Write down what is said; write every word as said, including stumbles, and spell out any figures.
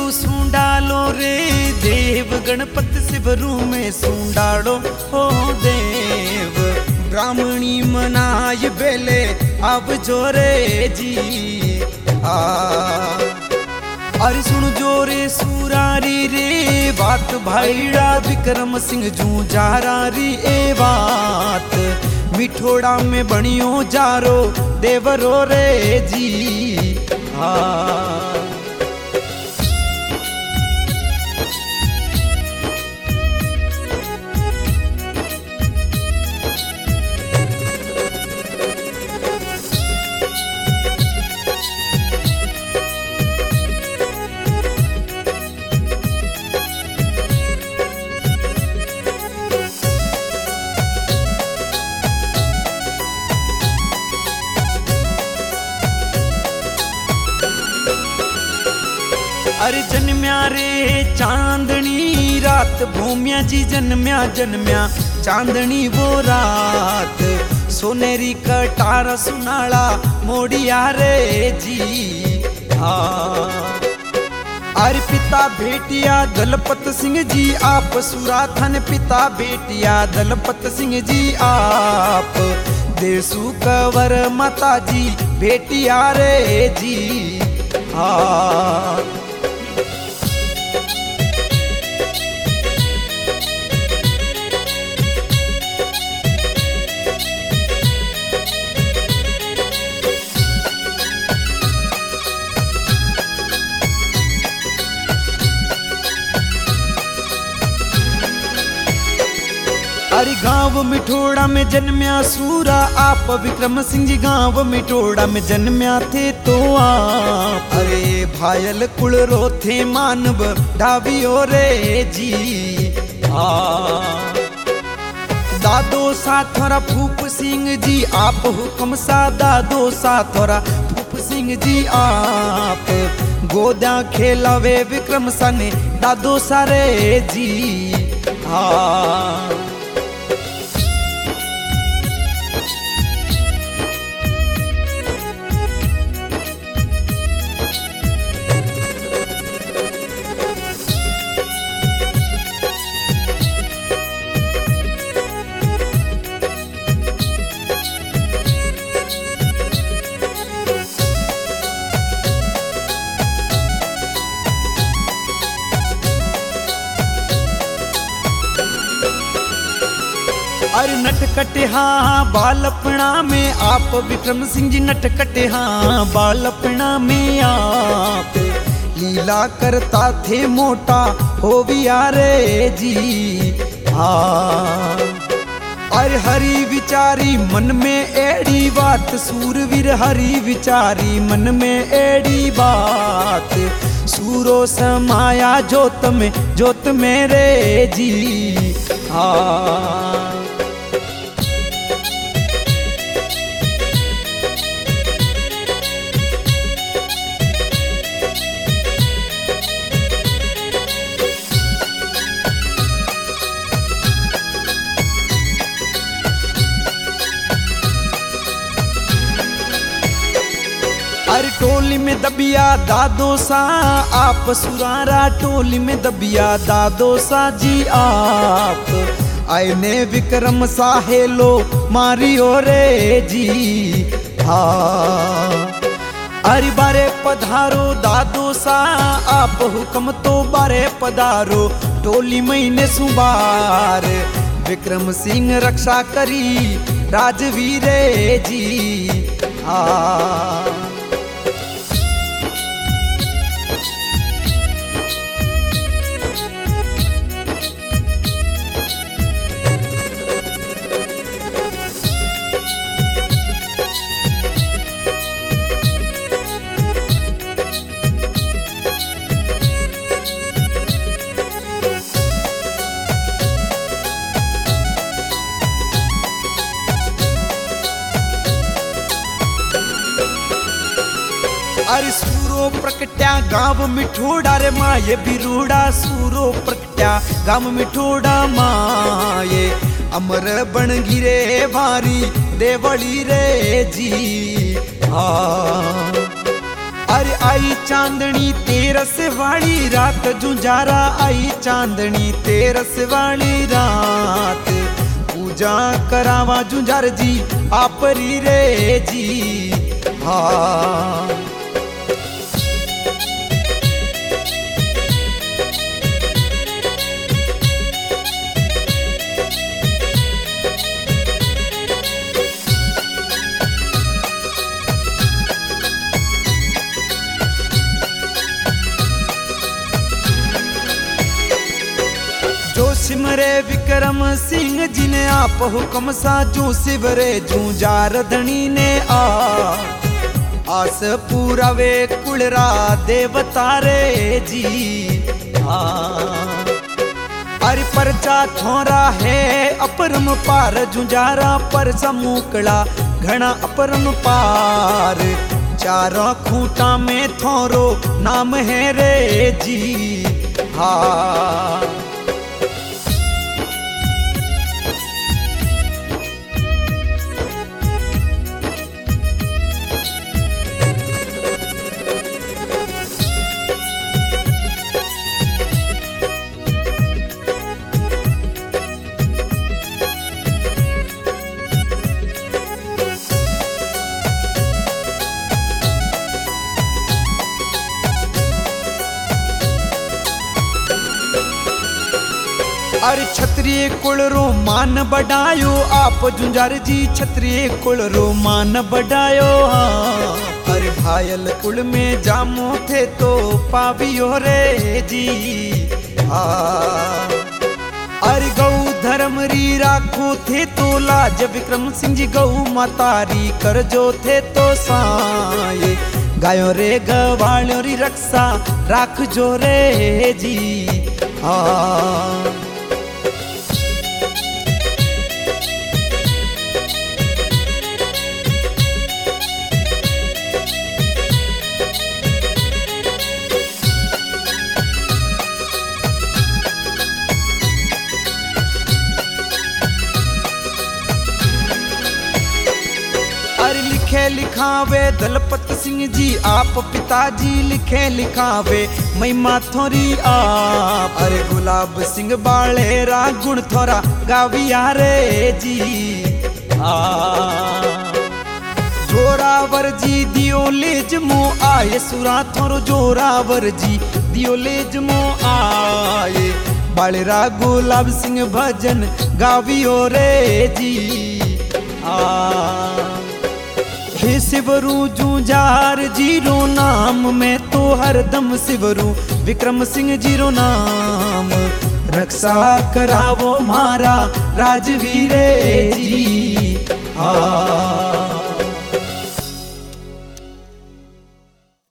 सुंडालो रे देव गणपति शिवरू में सुंडालो हो देव ब्राह्मणी मनाय बेले अब जोरे जी आ अरे सुन जोरे सुरारी रे बात भाईड़ा विक्रम सिंह जू जारारी ए बात मिठोड़ा में बनियो जारो देवरो रे जी आ अरे जन्म्या रे चांदनी रात भूमिया जी जन्म्या जन्म्या चांदनी वो रात सोनेरी कटारा सुनाला मोड़िया रे जी आ अरे पिता भेटिया दलपत सिंह जी आप सुराथन पिता भेटिया दलपत सिंह जी आप देसु कंवर माता जी भेटिया रे जी आ अरे गांव मिठोड़ा में जन्म्या सूरा आप विक्रम सिंह जी गांव मिठोड़ा में जन्म्या थे तो आप अरे भायल कुल रो थे मानव ढाबियो रे जी आ दादो सा थोड़ा फूप सिंह जी आप हुक्म सा दादो सा थोड़ा फूप सिंह जी आप गोदा खेलावे विक्रम सा ने दादो सा रे जी आ अरे नटकटे हाँ बालपना में आप विक्रम सिंह जी नटकटे हाँ बालपना में आप लीला करता थे मोटा हो भी आ रे जी हाँ अरे हरी विचारी मन में एड़ी बात सूरवीर हरी विचारी मन में एड़ी बात सूरो समाया जोत में जोत में रे जी हाँ अरे टोली में दबिया दादो सा आप सुरारा टोली में दबिया दादो सा जी आप आए ने विक्रम सा हेलो मारियो रे जी हाँ अरे बारे पधारो दादो सा आप हुक्म तो बारे पधारो टोली महीने सुबार विक्रम सिंह रक्षा करी राजवीर जी हाँ अरे सूरो प्रकट्या गांव मिठोड़ा रे माये बिरूड़ा सूरो प्रकट्या गांव मिठोड़ा माये अमर बन गिरे भारी देवली रे जी हाँ अरे आई चांदनी तेरस वाली रात जुंजारा, आई चांदनी तेरस वाली रात, पूजा करावा जुंजार जी आपरी रे जी। हाँ जो सिमरे विक्रम सिंह जी ने आप हुक्म सा, जो सिवरे जूंजार धनी ने आ, आस पूरा वे कुलरा देवता रे जी। हाँ अरे परचा थोरा है अपरम पार जुंजारा, पर समुकड़ा घना अपरम पार, चारों खूंटा में थोरो नाम है रे जी। हाँ अरे क्षत्रिय कुल रो मान बढ़ायो आप जुंजार जी, क्षत्रिय कुल रो मान बढ़ायो। हाँ अरे भायल कुल में जामो थे तो पावियो रे जी। हाँ अरे गौ धर्म री राखो थे तो लाज, विक्रम सिंह जी गौ मातारी कर जो थे तो साये, गायो रे गवालों री रक्षा राख जो रे जी। हाँ लिखे लिखावे दलपत सिंह जी आप पिताजी, लिखे लिखावे महिमा थोरी आप, अरे गुलाब सिंह बालेरा गुण थोरा गाविया रे जी। आ जोरावर जी दियो लेज मो आए, सुरा थोरो जोरावर जी दियो लेज मो आए, बालेरा गुलाब सिंह भजन गावियो रे जी। आ हे सिवरू जूंजार जीरो नाम में तो हरदम सिवरू विक्रम सिंह जीरो नाम, रक्षा करावो मारा राजवीरे जी। हाँ